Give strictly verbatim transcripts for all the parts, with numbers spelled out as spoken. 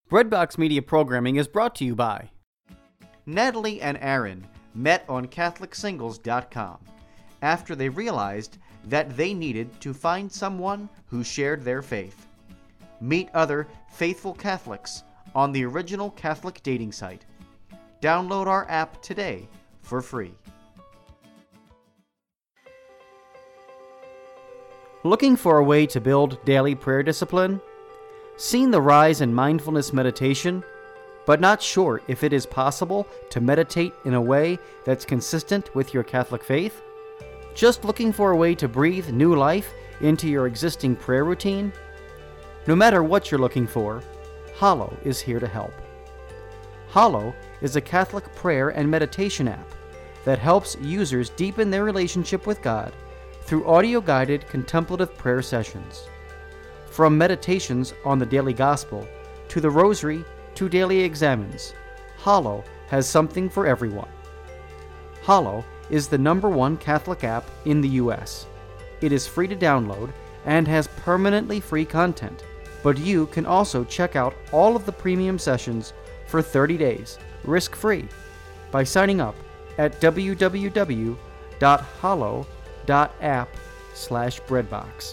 Breadbox Media Programming is brought to you by Natalie and Aaron met on Catholic Singles dot com after they realized that they needed to find someone who shared their faith. Meet other faithful Catholics on the original Catholic dating site. Download our app today for free. Looking for a way to build daily prayer discipline? Seen the rise in mindfulness meditation, but not sure if it is possible to meditate in a way that's consistent with your Catholic faith? Just looking for a way to breathe new life into your existing prayer routine? No matter what you're looking for, Hallow is here to help. Hallow is a Catholic prayer and meditation app that helps users deepen their relationship with God through audio-guided contemplative prayer sessions. From meditations on the daily gospel, to the rosary, to daily examens, Hallow has something for everyone. Hallow is the number one Catholic app in the U S. It is free to download and has permanently free content, but you can also check out all of the premium sessions for thirty days, risk-free, by signing up at w w w dot hallow dot app slash breadbox.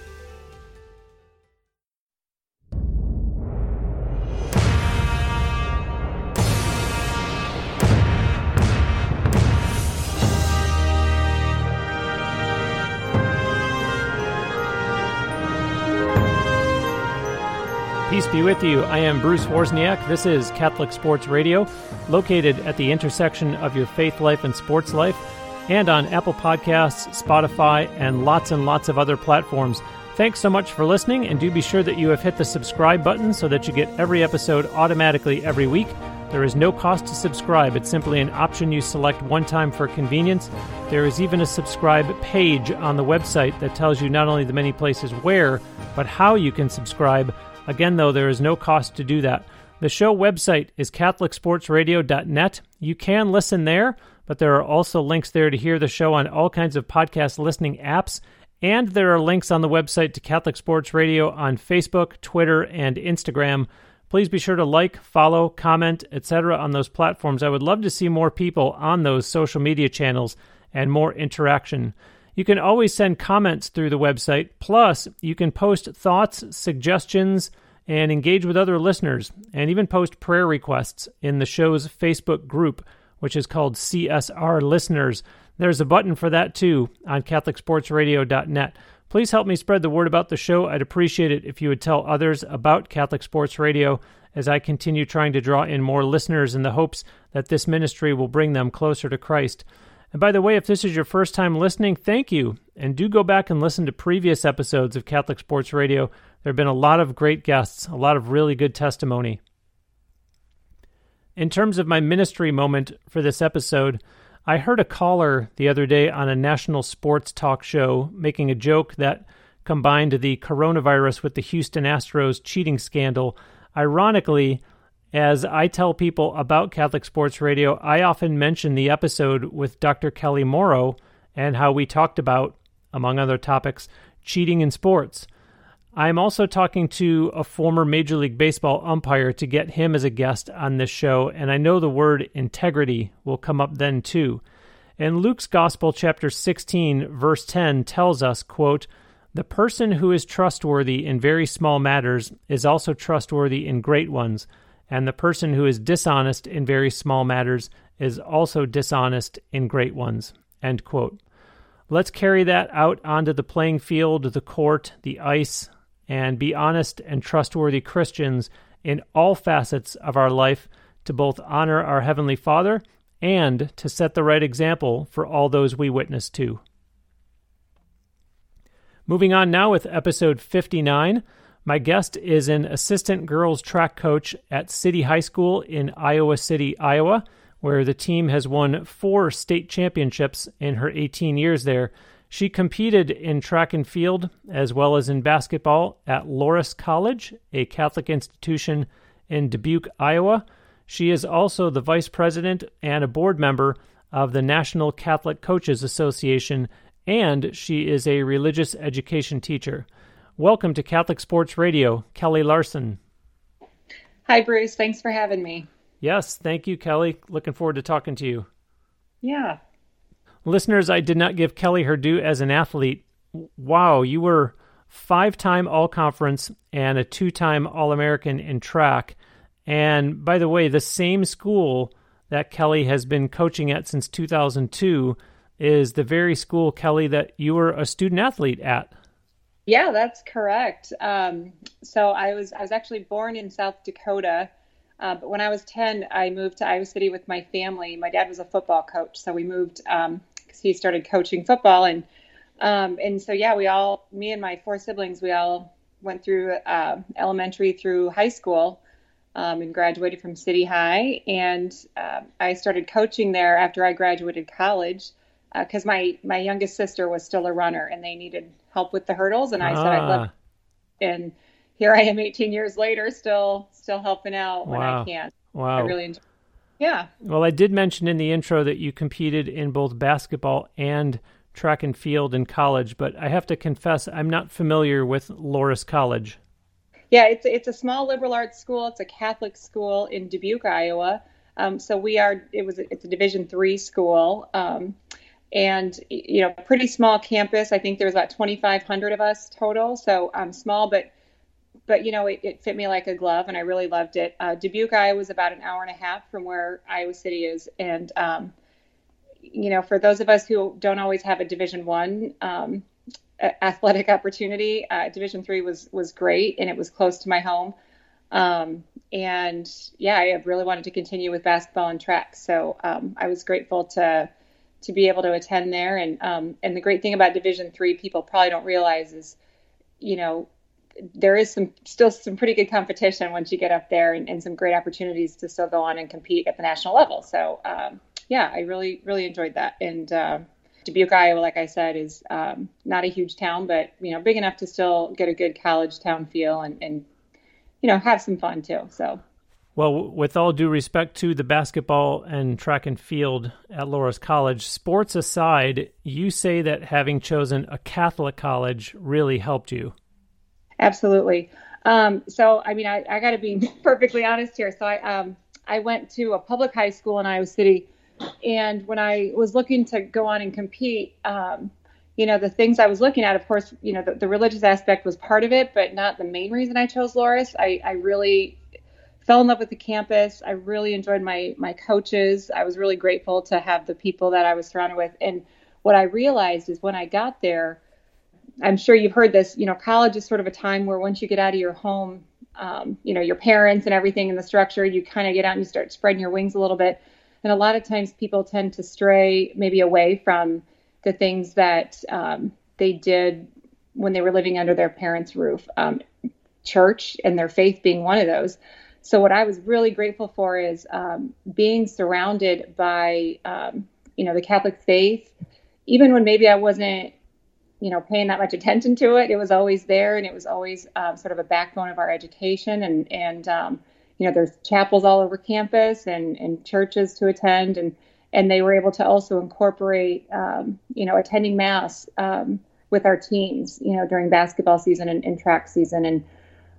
Peace be with you. I am Bruce Wozniak. This is Catholic Sports Radio, located at the intersection of your faith life and sports life, and on Apple Podcasts, Spotify, and lots and lots of other platforms. Thanks so much for listening, and do be sure that you have hit the subscribe button so that you get every episode automatically every week. There is no cost to subscribe. It's simply an option you select one time for convenience. There is even a subscribe page on the website that tells you not only the many places where, but how you can subscribe. Again, though, there is no cost to do that. The show website is catholic sports radio dot net. You can listen there, but there are also links there to hear the show on all kinds of podcast listening apps, and there are links on the website to Catholic Sports Radio on Facebook, Twitter, and Instagram. Please be sure to like, follow, comment, et cetera on those platforms. I would love to see more people on those social media channels and more interaction. You can always send comments through the website. Plus, you can post thoughts, suggestions, and engage with other listeners, and even post prayer requests in the show's Facebook group, which is called C S R Listeners. There's a button for that, too, on catholic sports radio dot net. Please help me spread the word about the show. I'd appreciate it if you would tell others about Catholic Sports Radio as I continue trying to draw in more listeners in the hopes that this ministry will bring them closer to Christ. And by the way, if this is your first time listening, thank you. And do go back and listen to previous episodes of Catholic Sports Radio. There have been a lot of great guests, a lot of really good testimony. In terms of my ministry moment for this episode, I heard a caller the other day on a national sports talk show making a joke that combined the coronavirus with the Houston Astros cheating scandal. Ironically, as I tell people about Catholic Sports Radio, I often mention the episode with Doctor Kelly Morrow and how we talked about, among other topics, cheating in sports. I'm also talking to a former Major League Baseball umpire to get him as a guest on this show, and I know the word integrity will come up then too. In Luke's Gospel, chapter sixteen, verse ten, tells us, quote, "The person who is trustworthy in very small matters is also trustworthy in great ones, and the person who is dishonest in very small matters is also dishonest in great ones." End quote. Let's carry that out onto the playing field, the court, the ice, and be honest and trustworthy Christians in all facets of our life to both honor our Heavenly Father and to set the right example for all those we witness to. Moving on now with episode fifty-nine. My guest is an assistant girls track coach at City High School in Iowa City, Iowa, where the team has won four state championships in her eighteen years there. She competed in track and field as well as in basketball at Loras College, a Catholic institution in Dubuque, Iowa. She is also the vice president and a board member of the National Catholic Coaches Association, and she is a religious education teacher. Welcome to Catholic Sports Radio, Kelly Larson. Hi, Bruce. Thanks for having me. Yes, thank you, Kelly. Looking forward to talking to you. Yeah. Listeners, I did not give Kelly her due as an athlete. Wow, you were five-time All-Conference and a two-time All-American in track. And by the way, the same school that Kelly has been coaching at since two thousand two is the very school, Kelly, that you were a student athlete at. Yeah, that's correct. Um, so I was I was actually born in South Dakota, uh, but when I was ten, I moved to Iowa City with my family. My dad was a football coach, so we moved um, because he started coaching football, and um, and so yeah, we all, me and my four siblings, we all went through uh, elementary through high school, um, and graduated from City High, and uh, I started coaching there after I graduated college because uh, my my youngest sister was still a runner, and they needed help with the hurdles, and I ah. said I'd love, and here I am eighteen years later, still still helping out when wow. I can. Wow. I really enjoy it. Yeah. Well, I did mention in the intro that you competed in both basketball and track and field in college, but I have to confess I'm not familiar with Loras College. Yeah, it's it's a small liberal arts school. It's a Catholic school in Dubuque, Iowa. Um, so we are it was it's a Division three school. Um, And, you know, pretty small campus. I think there was about twenty-five hundred of us total. So um, small, but, but you know, it, it fit me like a glove, and I really loved it. Uh, Dubuque, Iowa was about an hour and a half from where Iowa City is. And, um, you know, for those of us who don't always have a Division One um, athletic opportunity, uh, Division Three was was great, and it was close to my home. Um, and, yeah, I really wanted to continue with basketball and track. So um, I was grateful to to be able to attend there. And um, and the great thing about Division Three, people probably don't realize, is, you know, there is some still some pretty good competition once you get up there, and, and some great opportunities to still go on and compete at the national level. So um, yeah, I really, really enjoyed that. And uh, Dubuque, Iowa, like I said, is um, not a huge town, but, you know, big enough to still get a good college town feel and, and you know, have some fun too. So. Well, with all due respect to the basketball and track and field at Loras College, sports aside, you say that having chosen a Catholic college really helped you. Absolutely. Um, so, I mean, I, I got to be perfectly honest here. So I um, I went to a public high school in Iowa City, and when I was looking to go on and compete, um, you know, the things I was looking at, of course, you know, the, the religious aspect was part of it, but not the main reason I chose Loras. I, I really fell in love with the campus. I really enjoyed my my coaches. I was really grateful to have the people that I was surrounded with. And what I realized is when I got there, I'm sure you've heard this, you know, college is sort of a time where once you get out of your home, um, you know, your parents and everything in the structure, you kind of get out and you start spreading your wings a little bit. And a lot of times people tend to stray maybe away from the things that um, they did when they were living under their parents' roof, um, church and their faith being one of those. So what I was really grateful for is um, being surrounded by, um, you know, the Catholic faith, even when maybe I wasn't, you know, paying that much attention to it. It was always there, and it was always um, sort of a backbone of our education. And, and um, you know, there's chapels all over campus and, and churches to attend. And, and they were able to also incorporate, um, you know, attending Mass um, with our teams, you know, during basketball season and, and track season. And,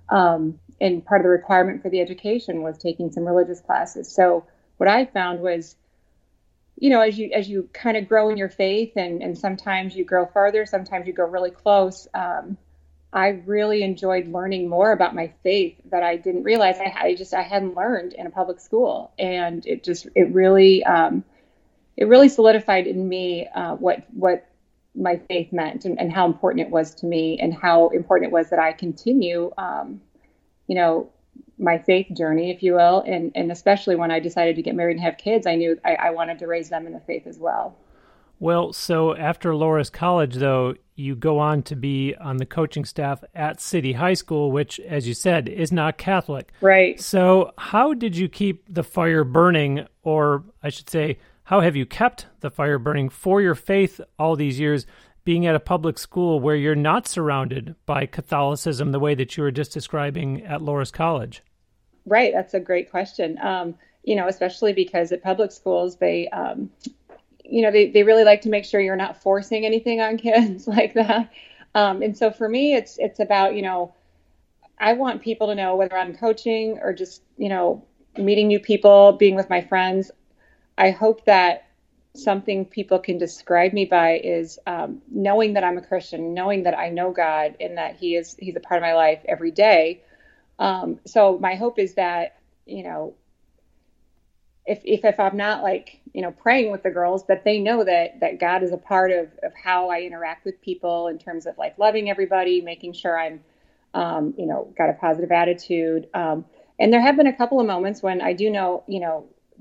um, and part of the requirement for the education was taking some religious classes. So what I found was, you know, as you as you kind of grow in your faith, and, and sometimes you grow farther, sometimes you go really close, um, I really enjoyed learning more about my faith that I didn't realize I, I just I hadn't learned in a public school. And it just it really um, it really solidified in me uh, what what my faith meant, and, and how important it was to me, and how important it was that I continue um, you know, my faith journey, if you will. And, and especially when I decided to get married and have kids, I knew I, I wanted to raise them in the faith as well. Well, so after Loras College, though, you go on to be on the coaching staff at City High School, which, as you said, is not Catholic. Right. So how did you keep the fire burning, or I should say, how have you kept the fire burning for your faith all these years, being at a public school where you're not surrounded by Catholicism the way that you were just describing at Loras College? Right. That's a great question. Um, you know, especially because at public schools, they, um, you know, they, they really like to make sure you're not forcing anything on kids like that. Um, and so for me, it's, it's about, you know, I want people to know, whether I'm coaching or just, you know, meeting new people, being with my friends, I hope that something people can describe me by is um, knowing that I'm a Christian, knowing that I know God and that he is, he's a part of my life every day. Um, so my hope is that, you know, if, if, if I'm not like, you know, praying with the girls, that they know that, that God is a part of, of how I interact with people in terms of like loving everybody, making sure I'm, um, you know, got a positive attitude. Um, and there have been a couple of moments when I do know, you know,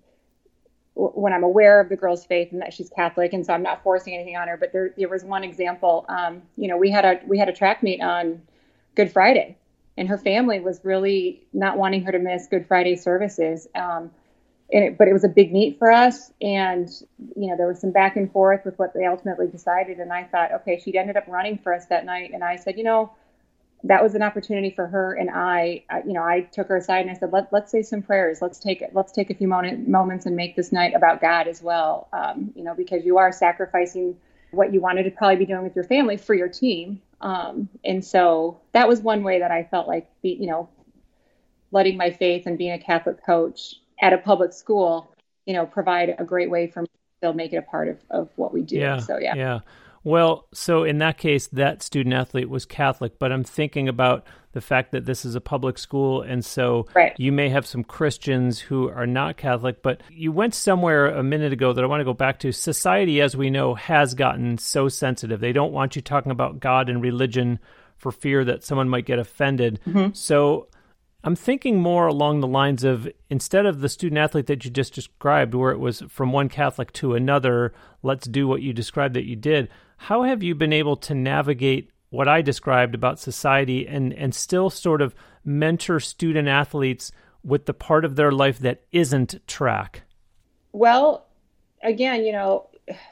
w- when I'm aware of the girl's faith and that she's Catholic. And so I'm not forcing anything on her, but there, there was one example, um, you know, we had a, we had a track meet on Good Friday, and her family was really not wanting her to miss Good Friday services. Um, And it, but it was a big meet for us. And, you know, there was some back and forth with what they ultimately decided. And I thought, okay, she ended up running for us that night. And I said, you know, that was an opportunity for her. And I, I you know, I took her aside and I said, Let, let's say some prayers. Let's take it. Let's take a few moment, moments and make this night about God as well. Um, you know, because you are sacrificing what you wanted to probably be doing with your family for your team. Um, and so that was one way that I felt like, be, you know, letting my faith and being a Catholic coach at a public school, you know, provide a great way for me to still make it a part of, of what we do. Yeah, so, yeah. Yeah. Well, so in that case, that student athlete was Catholic, but I'm thinking about the fact that this is a public school, and so right. you may have some Christians who are not Catholic, but you went somewhere a minute ago that I want to go back to. Society, as we know, has gotten so sensitive. They don't want you talking about God and religion for fear that someone might get offended. Mm-hmm. So I'm thinking more along the lines of, instead of the student athlete that you just described, where it was from one Catholic to another, let's do what you described that you did, how have you been able to navigate what I described about society and, and still sort of mentor student athletes with the part of their life that isn't track? Well, again, you know,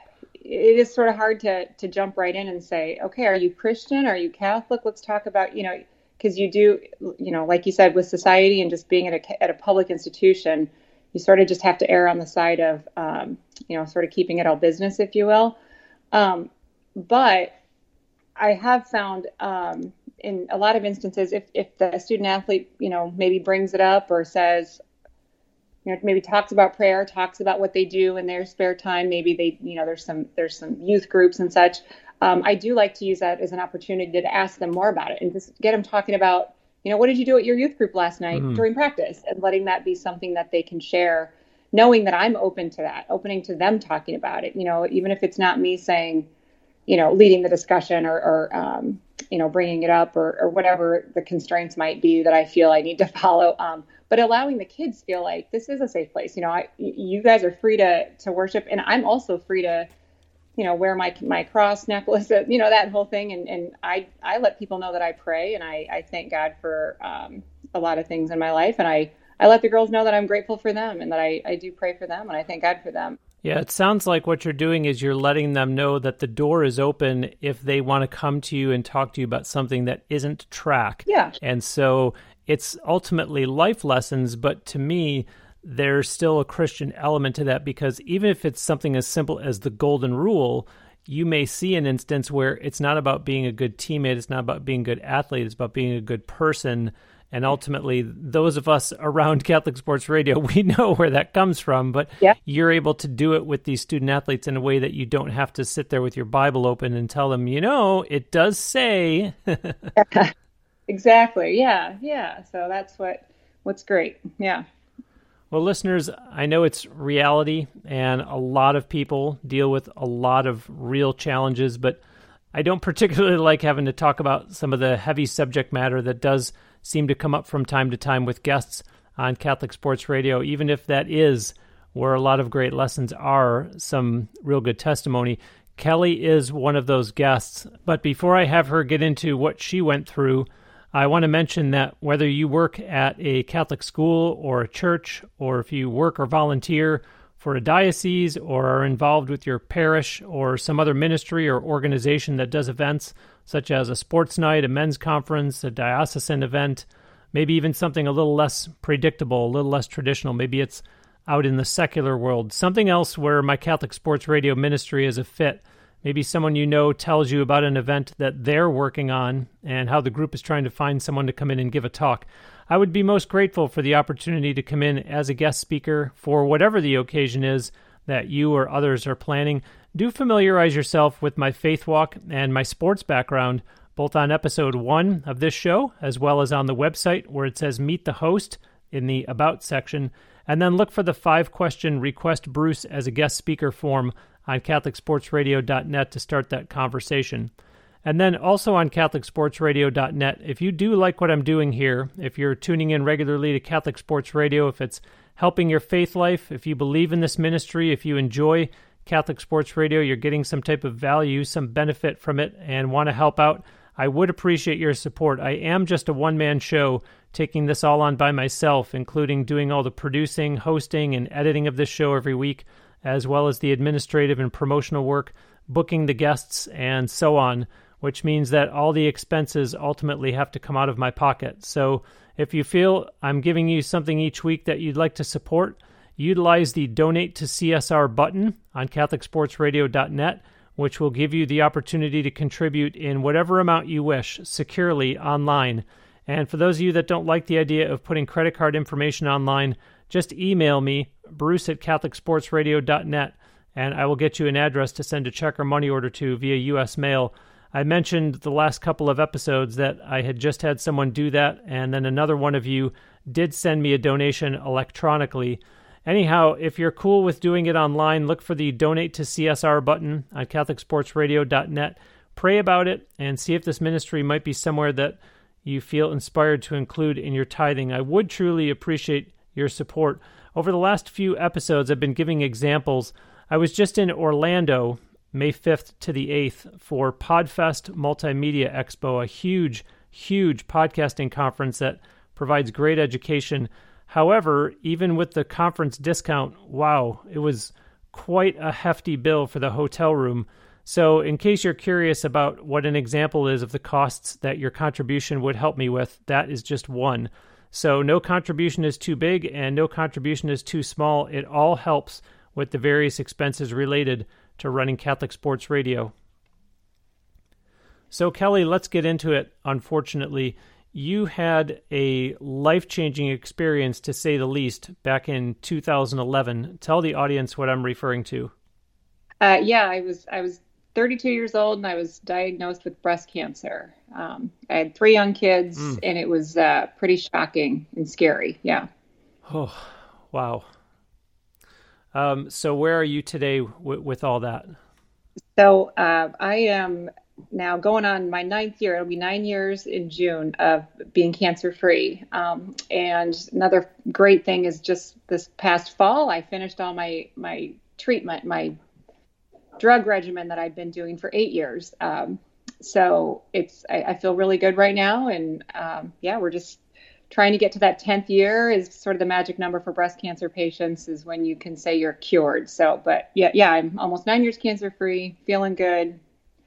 it is sort of hard to, to jump right in and say, okay, are you Christian? Are you Catholic? Let's talk about, you know, because you do, you know, like you said, with society and just being at a, at a public institution, you sort of just have to err on the side of, um, you know, sort of keeping it all business, if you will. Um, but I have found um, in a lot of instances, if, if the student athlete, you know, maybe brings it up or says, you know, maybe talks about prayer, talks about what they do in their spare time, maybe they, you know, there's some, there's some youth groups and such. Um, I do like to use that as an opportunity to ask them more about it and just get them talking about, you know, what did you do at your youth group last night mm-hmm. during practice, and letting that be something that they can share, knowing that I'm open to that, opening to them talking about it, you know, even if it's not me saying, you know, leading the discussion or, or um, you know, bringing it up or, or whatever the constraints might be that I feel I need to follow. Um, but allowing the kids feel like this is a safe place. You know, I, you guys are free to, to worship, and I'm also free to, you know, wear my, my cross necklace, you know, that whole thing. And, and I, I let people know that I pray, and I, I thank God for um, a lot of things in my life. And I, I let the girls know that I'm grateful for them and that I, I do pray for them and I thank God for them. Yeah, it sounds like what you're doing is you're letting them know that the door is open if they want to come to you and talk to you about something that isn't track. Yeah. And so it's ultimately life lessons, but to me, there's still a Christian element to that, because even if it's something as simple as the golden rule, you may see an instance where it's not about being a good teammate, it's not about being a good athlete, it's about being a good person. And ultimately, those of us around Catholic Sports Radio, we know where that comes from, but yeah. you're able to do it with these student athletes in a way that you don't have to sit there with your Bible open and tell them, you know, it does say. Exactly. Yeah. Yeah. So that's what, what's great. Yeah. Well, listeners, I know it's reality, and a lot of people deal with a lot of real challenges, but I don't particularly like having to talk about some of the heavy subject matter that does seem to come up from time to time with guests on Catholic Sports Radio, even if that is where a lot of great lessons are, some real good testimony. Kelly is one of those guests, but before I have her get into what she went through, I want to mention that whether you work at a Catholic school or a church, or if you work or volunteer for a diocese or are involved with your parish or some other ministry or organization that does events such as a sports night, a men's conference, a diocesan event, maybe even something a little less predictable, a little less traditional. Maybe it's out in the secular world, something else where my Catholic Sports Radio ministry is a fit. maybe someone you know tells you about an event that they're working on and how the group is trying to find someone to come in and give a talk. I would be most grateful for the opportunity to come in as a guest speaker for whatever the occasion is that you or others are planning. Do familiarize yourself with my faith walk and my sports background, both on episode one of this show, as well as on the website where it says Meet the Host in the About section, and then look for the five-question Request Bruce as a guest speaker form on Catholic Sports Radio dot net to start that conversation. And then also on Catholic Sports Radio dot net, if you do like what I'm doing here, if you're tuning in regularly to Catholic Sports Radio, if it's helping your faith life, if you believe in this ministry, if you enjoy Catholic Sports Radio, you're getting some type of value, some benefit from it, and want to help out, I would appreciate your support. I am just a one-man show, taking this all on by myself, including doing all the producing, hosting, and editing of this show every week, as well as the administrative and promotional work, booking the guests, and so on, which means that all the expenses ultimately have to come out of my pocket. So if you feel I'm giving you something each week that you'd like to support, utilize the Donate to C S R button on Catholic Sports Radio dot net, which will give you the opportunity to contribute in whatever amount you wish, securely online. And for those of you that don't like the idea of putting credit card information online, just email me, Bruce at Catholic Sports Radio dot net, and I will get you an address to send a check or money order to via U S mail. I mentioned the last couple of episodes that I had just had someone do that, and then another one of you did send me a donation electronically. Anyhow, if you're cool with doing it online, look for the Donate to C S R button on Catholic Sports Radio dot net. Pray about it and see if this ministry might be somewhere that you feel inspired to include in your tithing. I would truly appreciate your support. Over the last few episodes, I've been giving examples. I was just in Orlando, May fifth to the eighth, for Podfest Multimedia Expo, a huge, huge podcasting conference that provides great education. However, even with the conference discount, wow, it was quite a hefty bill for the hotel room. So in case you're curious about what an example is of the costs that your contribution would help me with, that is just one. So no contribution is too big and no contribution is too small. It all helps with the various expenses related to running Catholic Sports Radio. So Kelly, let's get into it. Unfortunately, you had a life-changing experience, to say the least, back in two thousand eleven. Tell the audience what I'm referring to. Uh, yeah, I was I was thirty-two years old and I was diagnosed with breast cancer. Um, I had three young kids, mm. and it was uh, pretty shocking and scary. Yeah. Oh, wow. Um, so where are you today w- with all that? So uh, I am now going on my ninth year. It'll be nine years in June of being cancer-free. Um, and another great thing is just this past fall, I finished all my, my treatment, my drug regimen that I've been doing for eight years. Um, so it's, I, I feel really good right now. And um, yeah, we're just trying to get to that tenth year is sort of the magic number for breast cancer patients, is when you can say you're cured. So, but yeah, yeah, I'm almost nine years cancer-free, feeling good.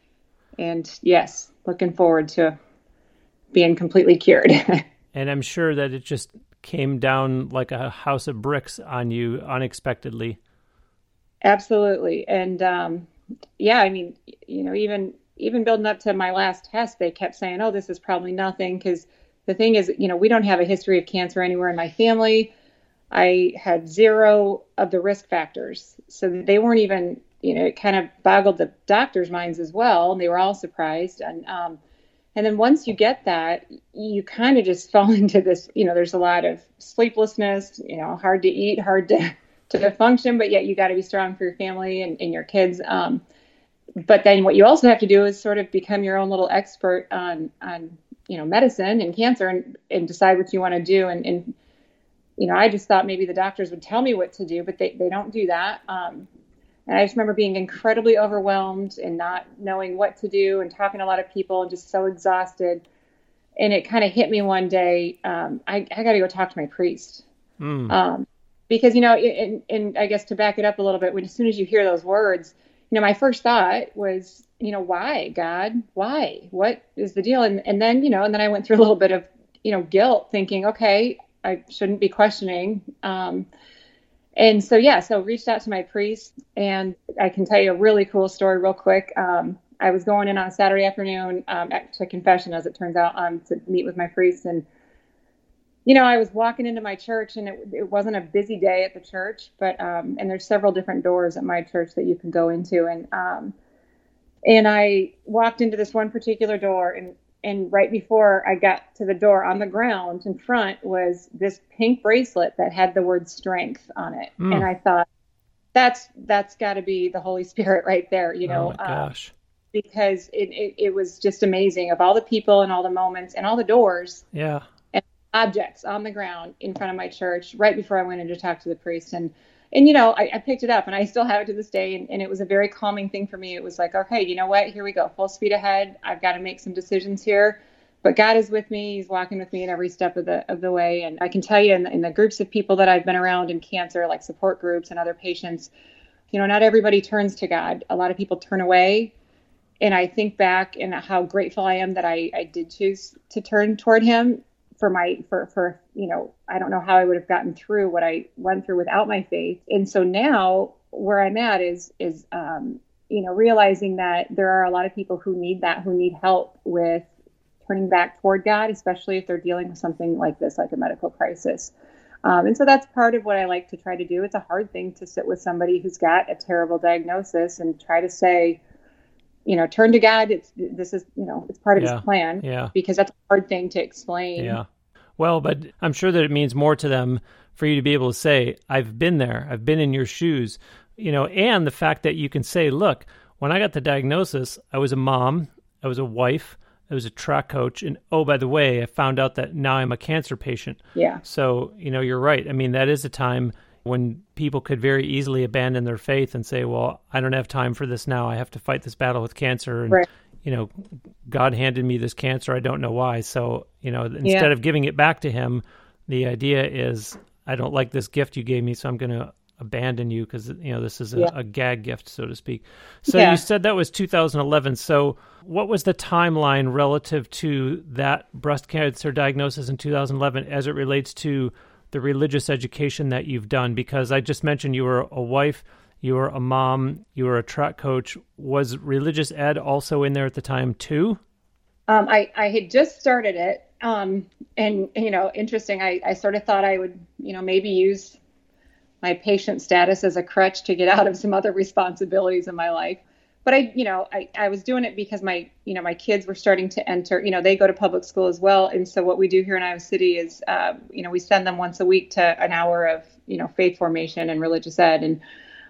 And yes, looking forward to being completely cured. And I'm sure that it just came down like a house of bricks on you unexpectedly. Absolutely. And um, yeah, I mean, you know, even even building up to my last test, they kept saying, oh, this is probably nothing. Because the thing is, you know, we don't have a history of cancer anywhere in my family. I had zero of the risk factors. So they weren't even, you know, it kind of boggled the doctors' minds as well. And they were all surprised. And um, and then once you get that, you kind of just fall into this, you know, there's a lot of sleeplessness, you know, hard to eat, hard to, to function, but yet you got to be strong for your family and, and your kids. Um, but then what you also have to do is sort of become your own little expert on, on you know, medicine and cancer, and, and decide what you want to do. And, and, you know, I just thought maybe the doctors would tell me what to do, but they, they don't do that. Um, and I just remember being incredibly overwhelmed and not knowing what to do and talking to a lot of people and just so exhausted. And it kind of hit me one day. Um, I, I got to go talk to my priest. Mm. Um, because, you know, and, and I guess to back it up a little bit, when as soon as you hear those words, you know, my first thought was, you know, why, God, why, what is the deal? And and then, you know, and then I went through a little bit of, you know, guilt, thinking, okay, I shouldn't be questioning. Um, And so, yeah, so reached out to my priest, and I can tell you a really cool story real quick. Um, I was going in on a Saturday afternoon um, to confession, as it turns out, um, to meet with my priest. And, you know, I was walking into my church, and it, it wasn't a busy day at the church, but, um, and there's several different doors at my church that you can go into. And, um, and I walked into this one particular door, and And right before I got to the door, on the ground in front was this pink bracelet that had the word strength on it. Mm. And I thought, that's that's got to be the Holy Spirit right there, you know, oh my gosh. Uh, because it, it, it was just amazing, of all the people and all the moments and all the doors yeah, and objects on the ground in front of my church right before I went in to talk to the priest. And And, you know, I, I picked it up, and I still have it to this day. And, and it was a very calming thing for me. It was like, okay, you know what? Here we go. Full speed ahead. I've got to make some decisions here. But God is with me. He's walking with me in every step of the of the way. And I can tell you, in the, in the groups of people that I've been around in cancer, like support groups and other patients, you know, not everybody turns to God. A lot of people turn away. And I think back and how grateful I am that I, I did choose to turn toward him. For my, for, for, you know, I don't know how I would have gotten through what I went through without my faith. And so now where I'm at is, is, um, you know, realizing that there are a lot of people who need that, who need help with turning back toward God, especially if they're dealing with something like this, like a medical crisis. Um, and so that's part of what I like to try to do. It's a hard thing to sit with somebody who's got a terrible diagnosis and try to say, you know, turn to God. It's, this is, you know, it's part of yeah. his plan. Yeah. Because that's a hard thing to explain. Yeah. Well, but I'm sure that it means more to them for you to be able to say, I've been there, I've been in your shoes, you know, and the fact that you can say, look, when I got the diagnosis, I was a mom, I was a wife, I was a track coach, and oh, by the way, I found out that now I'm a cancer patient. Yeah. So, you know, you're right. I mean, that is a time when people could very easily abandon their faith and say, well, I don't have time for this now. I have to fight this battle with cancer. And, right. you know, God handed me this cancer. I don't know why. So, you know, instead yeah. of giving it back to him, the idea is, I don't like this gift you gave me, so I'm going to abandon you because, you know, this is a, yeah. a gag gift, so to speak. So yeah. you said that was two thousand eleven. So what was the timeline relative to that breast cancer diagnosis in two thousand eleven as it relates to the religious education that you've done? Because I just mentioned you were a wife, you were a mom, you were a track coach. Was religious ed also in there at the time too? Um, I, I had just started it. Um, and, you know, interesting. I, I sort of thought I would, you know, maybe use my patient status as a crutch to get out of some other responsibilities in my life. But I, you know, I, I was doing it because my, you know, my kids were starting to enter, you know, they go to public school as well. And so what we do here in Iowa City is, uh, you know, we send them once a week to an hour of, you know, faith formation and religious ed. And,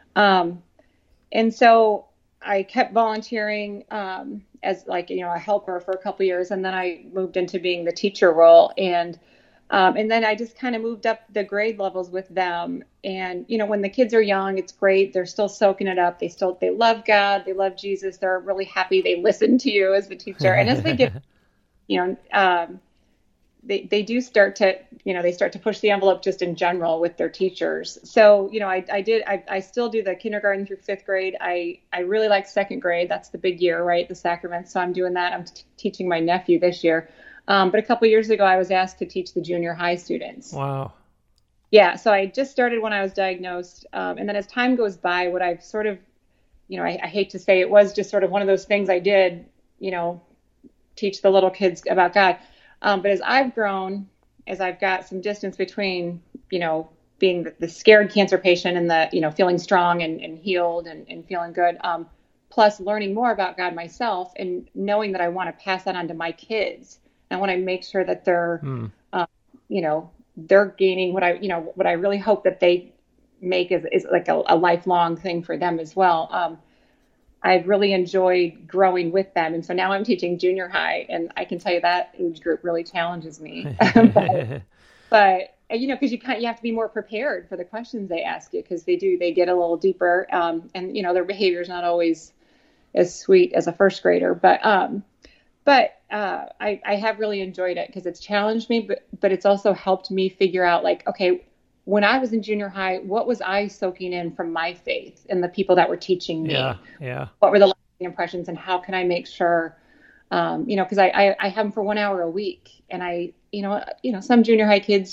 um, and so I kept volunteering, um, as like, you know, a helper for a couple of years. And then I moved into being the teacher role. And, um, and then I just kind of moved up the grade levels with them. And, you know, when the kids are young, it's great. They're still soaking it up. They still, they love God. They love Jesus. They're really happy. They listen to you as the teacher. And as they get, you know, um, they, they do start to, you know, they start to push the envelope just in general with their teachers. So, you know, I, I did, I, I still do the kindergarten through fifth grade. I, I really like second grade. That's the big year, right? The sacraments. So I'm doing that. I'm t- teaching my nephew this year. Um, but a couple of years ago, I was asked to teach the junior high students. Wow. Yeah. So I just started when I was diagnosed. Um, and then as time goes by, what I've sort of, you know, I, I hate to say it was just sort of one of those things I did, you know, teach the little kids about God. Um, but as I've grown, as I've got some distance between, you know, being the, the scared cancer patient and the, you know, feeling strong and, and healed and, and feeling good, um, plus learning more about God myself and knowing that I want to pass that on to my kids. I want to make sure that they're, mm. uh, you know, they're gaining what I, you know, what I really hope that they make is, is like a, a lifelong thing for them as well. Um, I've really enjoyed growing with them. And so now I'm teaching junior high, and I can tell you that age group really challenges me. but, but, you know, because you can't, you have to be more prepared for the questions they ask you, because they do, they get a little deeper. Um, and, you know, their behavior is not always as sweet as a first grader. But, um, but uh, I, I have really enjoyed it because it's challenged me, but, but it's also helped me figure out, like, okay, when I was in junior high, what was I soaking in from my faith and the people that were teaching me? Yeah, yeah. What were the lasting impressions, and how can I make sure, um, you know, because I, I, I have them for one hour a week, and I, you know, you know, some junior high kids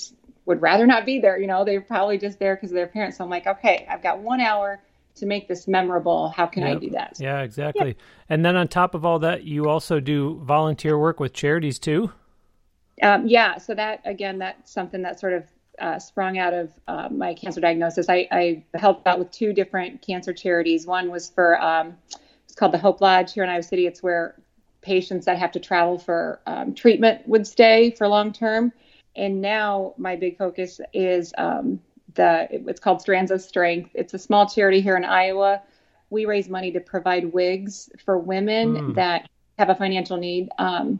would rather not be there. You know, they're probably just there because of their parents. So I'm like, okay, I've got one hour to make this memorable. How can yep. I do that? Yeah, exactly. Yep. And then on top of all that, you also do volunteer work with charities too? Um, yeah. So that, again, that's something that sort of uh, sprung out of uh, my cancer diagnosis. I, I helped out with two different cancer charities. One was for, um, it's called the Hope Lodge here in Iowa City. It's where patients that have to travel for um, treatment would stay for long term. And now my big focus is um, the, it's called Strands of Strength. It's a small charity here in Iowa. We raise money to provide wigs for women mm. that have a financial need, um,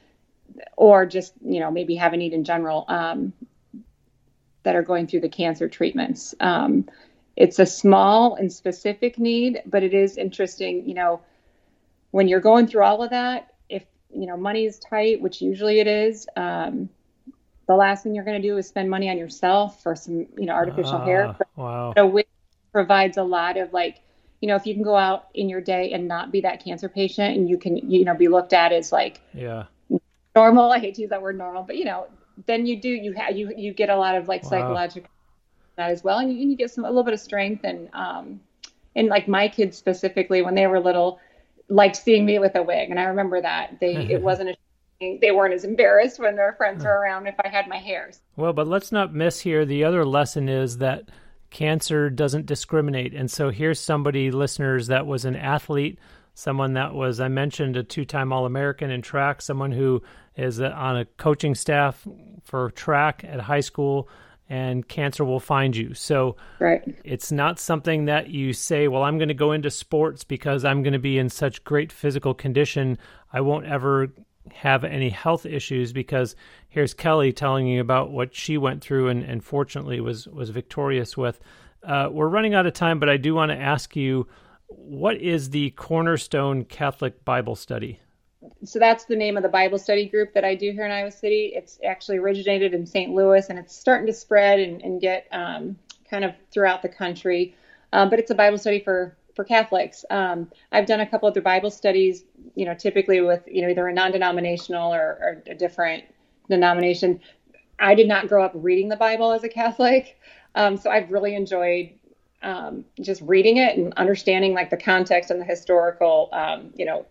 or just, you know, maybe have a need in general, um, that are going through the cancer treatments. Um, it's a small and specific need, but it is interesting, you know, when you're going through all of that, if, you know, money is tight, which usually it is, um, the last thing you're going to do is spend money on yourself for some, you know, artificial uh, hair. Wow. So wig provides a lot of, like, you know, if you can go out in your day and not be that cancer patient, and you can, you know, be looked at as like yeah. normal. I hate to use that word normal, but you know, then you do, you have, you, you get a lot of like wow. psychological that as well. And you, you get some, a little bit of strength. And, um, and like my kids specifically, when they were little, liked seeing me with a wig. And I remember that they, it wasn't a they weren't as embarrassed when their friends were around if I had my hair. Well, but let's not miss here. The other lesson is that cancer doesn't discriminate. And so here's somebody, listeners, that was an athlete, someone that was, I mentioned, a two-time All-American in track, someone who is on a coaching staff for track at high school, and cancer will find you. So right. It's not something that you say, well, I'm going to go into sports because I'm going to be in such great physical condition. I won't ever have any health issues, because here's Kelly telling you about what she went through and, and fortunately was, was victorious with. Uh, we're running out of time, but I do want to ask you, what is the Cornerstone Catholic Bible Study? So that's the name of the Bible study group that I do here in Iowa City. It's actually originated in Saint Louis, and it's starting to spread and, and get um, kind of throughout the country. Um, but it's a Bible study for for Catholics. Um, I've done a couple other Bible studies, you know, typically with, you know, either a non-denominational or, or a different denomination. I did not grow up reading the Bible as a Catholic. Um, so I've really enjoyed um, just reading it and understanding like the context and the historical, um, you know,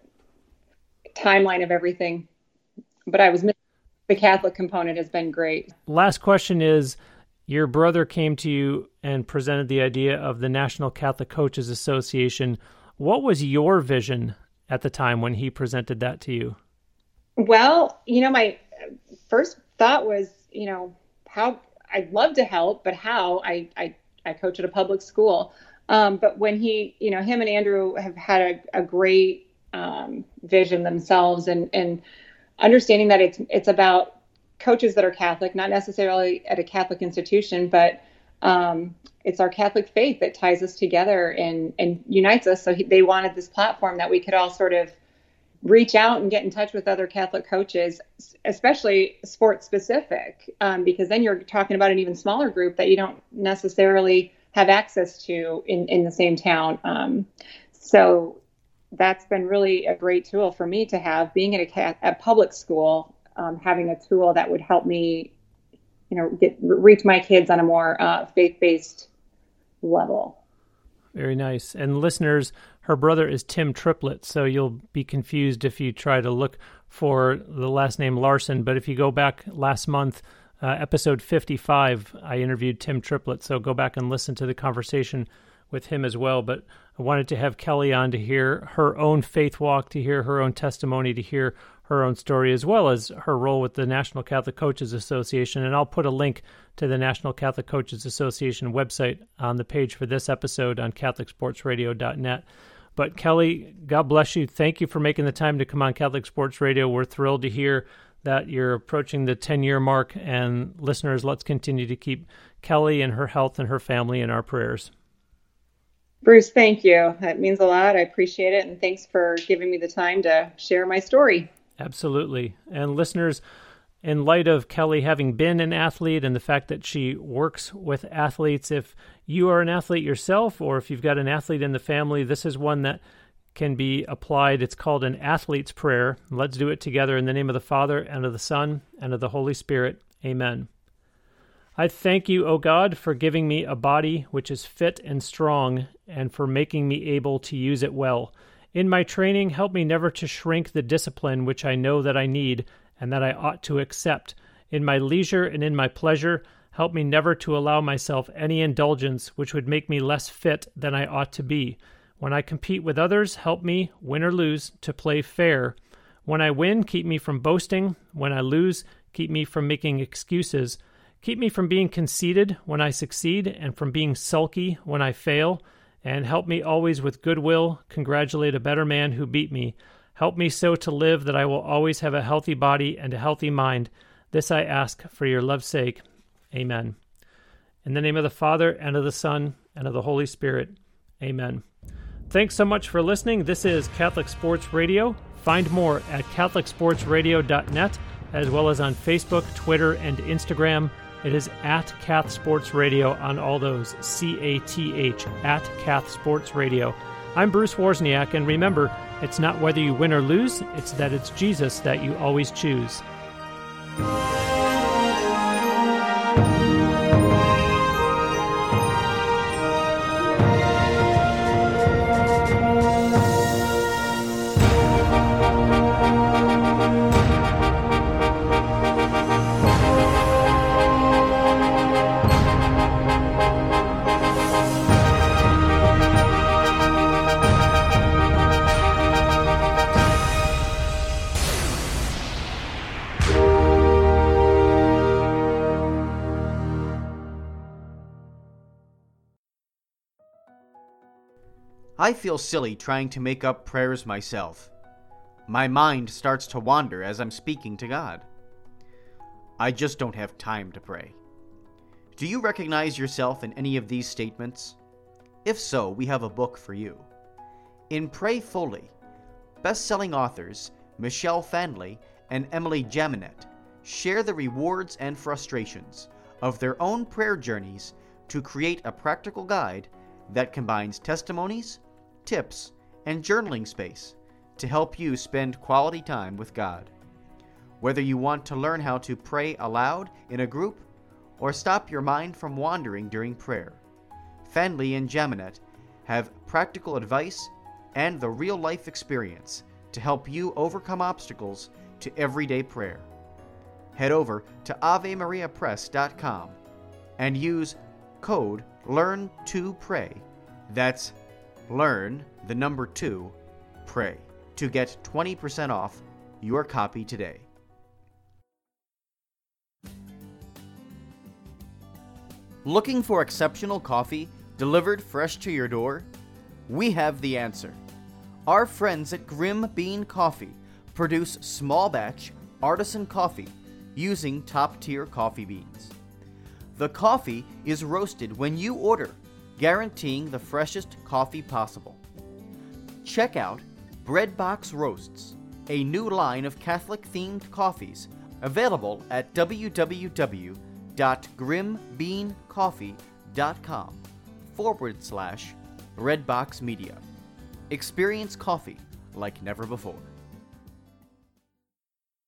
timeline of everything. But I was missing the Catholic component has been great. Last question is, your brother came to you and presented the idea of the National Catholic Coaches Association. What was your vision at the time when he presented that to you? Well, you know, my first thought was, you know, how I'd love to help, but how? I I, I coach at a public school. Um, but when he, you know, him and Andrew have had a, a great um, vision themselves, and, and understanding that it's it's about coaches that are Catholic, not necessarily at a Catholic institution, but um, it's our Catholic faith that ties us together and, and unites us. So he, they wanted this platform that we could all sort of reach out and get in touch with other Catholic coaches, especially sports specific, um, because then you're talking about an even smaller group that you don't necessarily have access to in, in the same town. Um, so that's been really a great tool for me to have, being at a, a public school. Um, having a tool that would help me, you know, get reach my kids on a more uh, faith-based level. Very nice. And listeners, her brother is Tim Triplett, so you'll be confused if you try to look for the last name Larson. But if you go back last month, uh, episode fifty-five, I interviewed Tim Triplett, so go back and listen to the conversation with him as well. But I wanted to have Kelly on to hear her own faith walk, to hear her own testimony, to hear her own story, as well as her role with the National Catholic Coaches Association. And I'll put a link to the National Catholic Coaches Association website on the page for this episode on Catholic Sports Radio dot net. But Kelly, God bless you. Thank you for making the time to come on Catholic Sports Radio. We're thrilled to hear that you're approaching the ten-year mark. And listeners, let's continue to keep Kelly and her health and her family in our prayers. Bruce, thank you. That means a lot. I appreciate it. And thanks for giving me the time to share my story. Absolutely. And listeners, in light of Kelly having been an athlete and the fact that she works with athletes, if you are an athlete yourself or if you've got an athlete in the family, this is one that can be applied. It's called an athlete's prayer. Let's do it together in the name of the Father and of the Son and of the Holy Spirit. Amen. I thank you, O God, for giving me a body which is fit and strong, and for making me able to use it well. In my training, help me never to shrink the discipline which I know that I need and that I ought to accept. In my leisure and in my pleasure, help me never to allow myself any indulgence which would make me less fit than I ought to be. When I compete with others, help me, win or lose, to play fair. When I win, keep me from boasting. When I lose, keep me from making excuses. Keep me from being conceited when I succeed and from being sulky when I fail. And help me always with goodwill congratulate a better man who beat me. Help me so to live that I will always have a healthy body and a healthy mind. This I ask for your love's sake. Amen. In the name of the Father, and of the Son, and of the Holy Spirit. Amen. Thanks so much for listening. This is Catholic Sports Radio. Find more at catholic sports radio dot net, as well as on Facebook, Twitter, and Instagram. It is at Cath Sports Radio on all those, C A T H, at Cath Sports Radio. I'm Bruce Wozniak, and remember, it's not whether you win or lose, it's that it's Jesus that you always choose. I feel silly trying to make up prayers myself. My mind starts to wander as I'm speaking to God. I just don't have time to pray. Do you recognize yourself in any of these statements? If so, we have a book for you. In Pray Fully, best-selling authors Michelle Fanley and Emily Jaminet share the rewards and frustrations of their own prayer journeys to create a practical guide that combines testimonies, tips, and journaling space to help you spend quality time with God. Whether you want to learn how to pray aloud in a group or stop your mind from wandering during prayer, Fanley and Jaminet have practical advice and the real-life experience to help you overcome obstacles to everyday prayer. Head over to ave maria press dot com and use code learn to pray. That's learn, the number two, pray, to get twenty percent off your copy today. Looking for exceptional coffee delivered fresh to your door? We have the answer. Our friends at Grim Bean Coffee produce small batch artisan coffee using top-tier coffee beans. The coffee is roasted when you order, guaranteeing the freshest coffee possible. Check out Breadbox Roasts, a new line of Catholic-themed coffees available at www.grimbeancoffee.com forward slash Redbox Media. Experience coffee like never before.